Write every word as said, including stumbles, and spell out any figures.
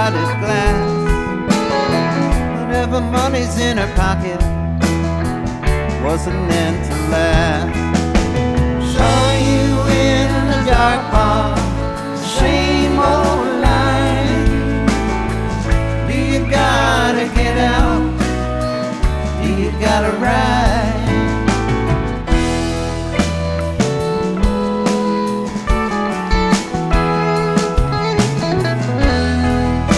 polished glass. Whatever money's in her pocket wasn't meant to last. Saw you in the dark bar, same old line. Do you gotta get out? Do you gotta ride?